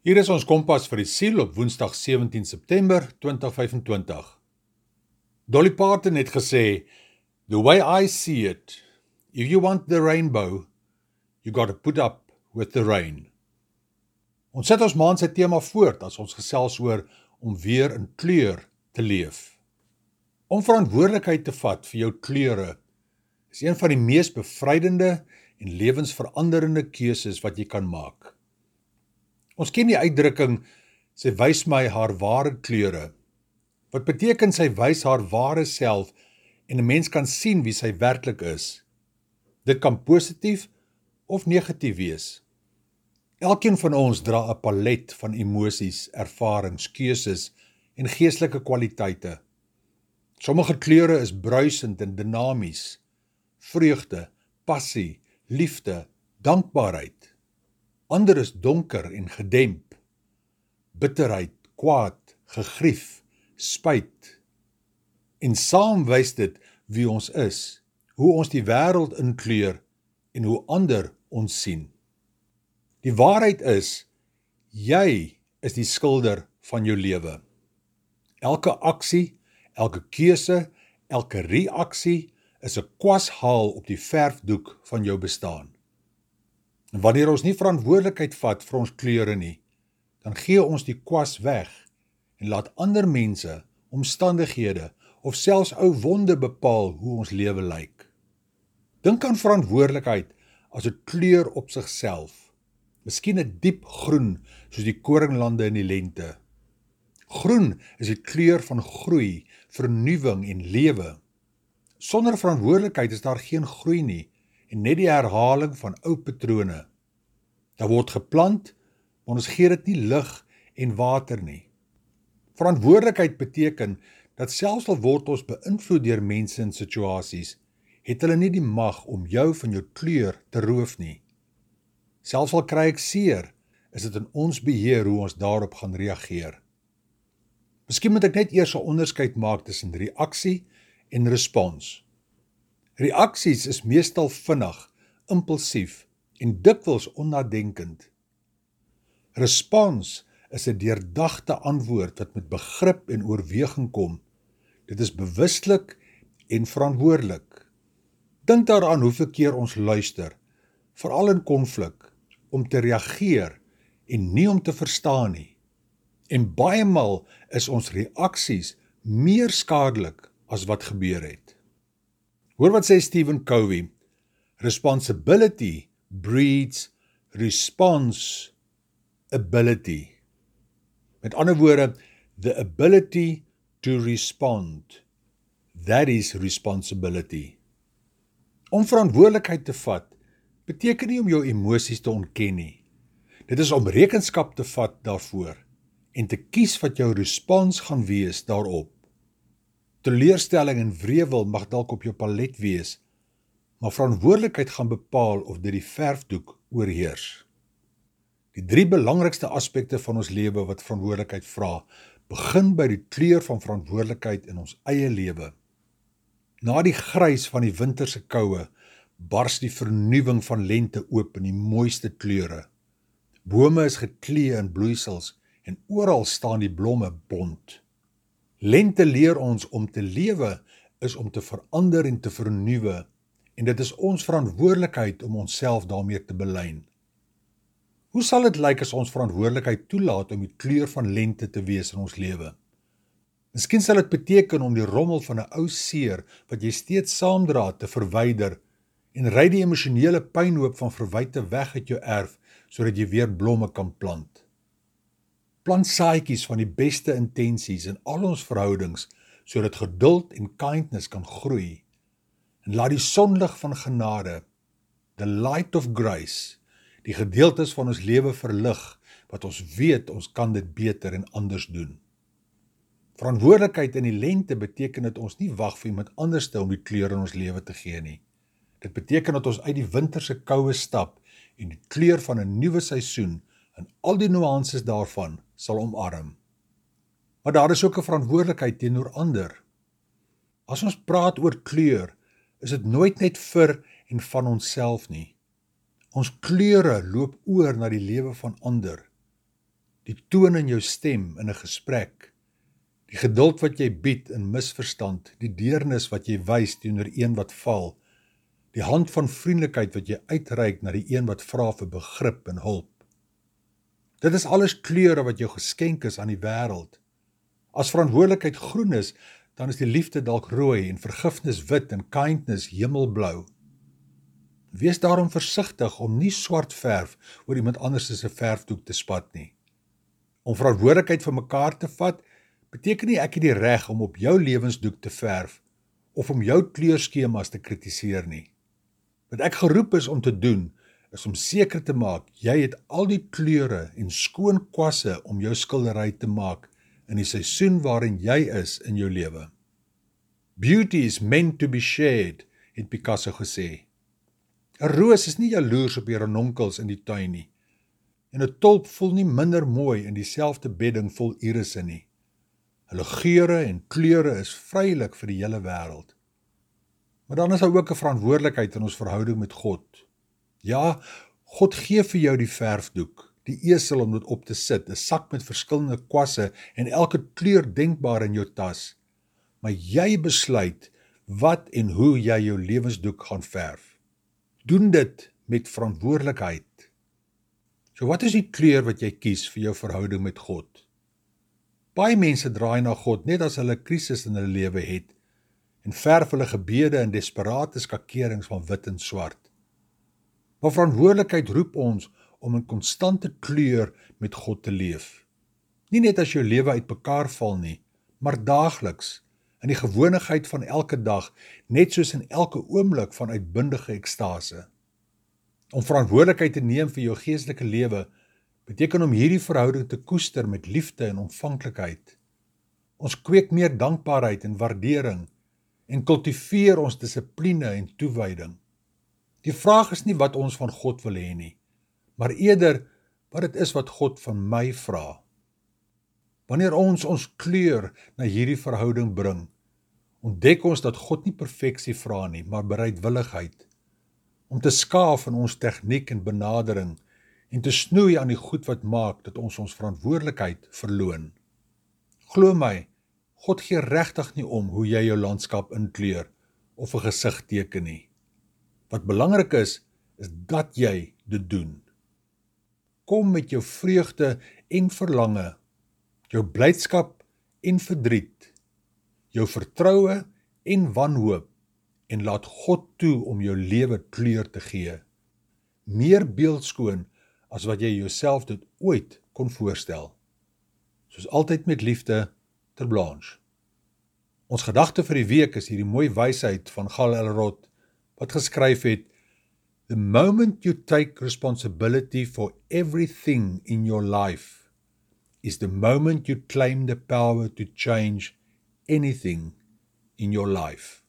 Hier is ons kompas vir die siel op Woensdag 17 September 2025. Dolly Parton het gesê, "The way I see it, if you want the rainbow, you got to put up with the rain." Ons sit ons maand se tema voort as ons gesels oor om weer in kleur te leef. Om verantwoordelikheid te vat vir jou kleure is een van die mees bevrydende en lewensveranderende keuses wat jy kan maak. Ons ken die uitdrukking, sy wys my haar ware kleure, wat beteken sy wys haar ware self en 'n mens kan sien wie sy werklik is. Dit kan positief of negatief wees. Elkeen van ons dra 'n palet van emosies, ervarings, keuses en geestelike kwaliteite. Sommige kleure is bruisend en dinamies, vreugde, passie, liefde, dankbaarheid. Ander is donker en gedemp, bitterheid, kwaad, gegrief, spyt. En saam wys dit wie ons is, hoe ons die wêreld inkleur en hoe ander ons sien. Die waarheid is, jy is die skilder van jou lewe. Elke aksie, elke keuse, elke reaksie is 'n kwashaal op die verfdoek van jou bestaan. En wanneer ons nie verantwoordelikheid vat vir ons kleure nie, dan gee ons die kwas weg en laat ander mense, omstandighede of selfs ou wonde bepaal hoe ons lewe lyk. Dink aan verantwoordelikheid as 'n kleur op sigself. Miskien 'n diep groen soos die koringlande in die lente. Groen is die kleur van groei, vernuwing en lewe. Sonder verantwoordelikheid is daar geen groei nie en net die herhaling van ou patrone. Daar word geplant, maar ons gee dit nie lig en water nie. Verantwoordelikheid beteken dat selfs al word ons beïnvloed deur mense en situasies, het hulle nie die mag om jou van jou kleur te roof nie. Selfs al kry ek seer, is dit in ons beheer hoe ons daarop gaan reageer. Miskien moet ek net eers 'n onderskeid maak tussen reaksie en respons. Reaksies is meestal vinnig, impulsief en dikwels onnadenkend. Respons is 'n deurdagte antwoord wat met begrip en oorweging kom. Dit is bewustelik en verantwoordelik. Dink daaraan hoeveel keer ons luister, veral in konflik, om te reageer en nie om te verstaan nie. En baie maal is ons reaksies meer skadelik as wat gebeur het. Hoor wat sê Stephen Covey, responsibility breeds responsibility. Met ander woorde, the ability to respond, that is responsibility. Om verantwoordelikheid te vat, beteken nie om jou emosies te ontken nie. Dit is om rekenskap te vat daarvoor en te kies wat jou respons gaan wees daarop. Teleurstelling en wrevel mag dalk op jou palet wees, maar verantwoordelikheid gaan bepaal of dit die verfdoek oorheers. Die 3 belangrikste aspekte van ons lewe wat verantwoordelikheid vra, begin by die kleur van verantwoordelikheid in ons eie lewe. Na die grys van die winterse koue, bars die vernuwing van lente oop in die mooiste kleure. Bome is geklee in bloeisels en oral staan die blomme bont. Lente leer ons om te lewe is om te verander en te vernuwe, en dit is ons verantwoordelikheid om onsself daarmee te belyn. Hoe sal dit lyk as ons verantwoordelikheid toelaat om die kleur van lente te wees in ons lewe? Miskien sal dit beteken om die rommel van 'n ou seer wat jy steeds saamdra te verwyder en ry die emosionele pynhoop van verwyte weg uit jou erf sodat jy weer blomme kan plant. Plant saadjies van die beste intensies in al ons verhoudings sodat geduld en kindness kan groei. En laat die sonlig van genade, the light of grace, die gedeeltes van ons lewe verlig wat ons weet ons kan dit beter en anders doen. Verantwoordelikheid in die lente beteken dat ons nie wag vir iemand anders om die kleur in ons lewe te gee nie. Dit beteken dat ons uit die winterse koue stap en die kleur van 'n nuwe seisoen en al die nuances daarvan sal omarm. Maar daar is ook 'n verantwoordelikheid teenoor ander. As ons praat oor kleur, is dit nooit net vir en van onsself nie. Ons kleure loop oor na die lewe van ander. die toon in jou stem in 'n gesprek, die geduld wat jy bied in misverstand, die deernis wat jy wys teenoor een wat val, die hand van vriendelikheid wat jy uitreik na die een wat vra vir begrip en hulp. Dit is alles kleure wat jou geskenk is aan die wêreld. As verantwoordelikheid groen is, dan is die liefde dalk rooi en vergifnis wit en kindness hemelblou. Wees daarom versigtig om nie swart verf oor iemand anders se verfdoek te spat nie. Om verantwoordelikheid vir mekaar te vat, beteken nie ek het die reg om op jou lewensdoek te verf of om jou kleurskemas te kritiseer nie. Wat ek geroep is om te doen, is om seker te maak, jy het al die kleure en skoon kwasse om jou skildery te maak in die seisoen waarin jy is in jou lewe. Beauty is meant to be shared, het Picasso gesê. 'n Roos is nie jaloers op die ranonkels in die tuin nie, en 'n tulp voel nie minder mooi in dieselfde bedding vol irisse nie. Hulle geure en kleure is vrylik vir die hele wêreld. Maar dan is daar ook 'n verantwoordelikheid in ons verhouding met God. Ja, God gee vir jou die verfdoek, die esel om dit op te sit, 'n sak met verskillende kwasse en elke kleur denkbaar in jou tas. Maar jy besluit wat en hoe jy jou lewensdoek gaan verf. Doen dit met verantwoordelikheid. So wat is die kleur wat jy kies vir jou verhouding met God? Baie mense draai na God net as hulle 'n krisis in hulle lewe het en verf hulle gebede en desperate skakerings van wit en swart. Maar verantwoordelikheid roep ons om in konstante kleur met God te leef. Nie net as jou lewe uitmekaar val nie, maar daagliks, in die gewonigheid van elke dag, net soos in elke oomblik van uitbundige ekstase. Om verantwoordelikheid te neem vir jou geestelike lewe, beteken om hierdie verhouding te koester met liefde en ontvanklikheid. Ons kweek meer dankbaarheid en waardering en kultiveer ons dissipline en toewyding. Die vraag is nie wat ons van God wil hê nie, maar eerder wat dit is wat God van my vra. Wanneer ons kleur na hierdie verhouding bring, ontdek ons dat God nie perfeksie vra nie, maar bereidwilligheid, om te skaaf in ons tegniek en benadering, en te snoei aan die goed wat maak, dat ons verantwoordelikheid verloon. Glo my, God gee regtig nie om hoe jy jou landskap inkleur, of 'n gesig teken nie. Wat belangrik is dat jy dit doen. Kom met jou vreugde en verlange, jou blydskap en verdriet, jou vertroue en wanhoop, en laat God toe om jou lewe kleur te gee. Meer beeldskoon as wat jy jouself dit ooit kon voorstel. Soos altyd met liefde, Ter Blanche. Ons gedagte vir die week is hierdie mooi wysheid van Gal Elrod, wat geskryf het, The moment you take responsibility for everything in your life is the moment you claim the power to change anything in your life.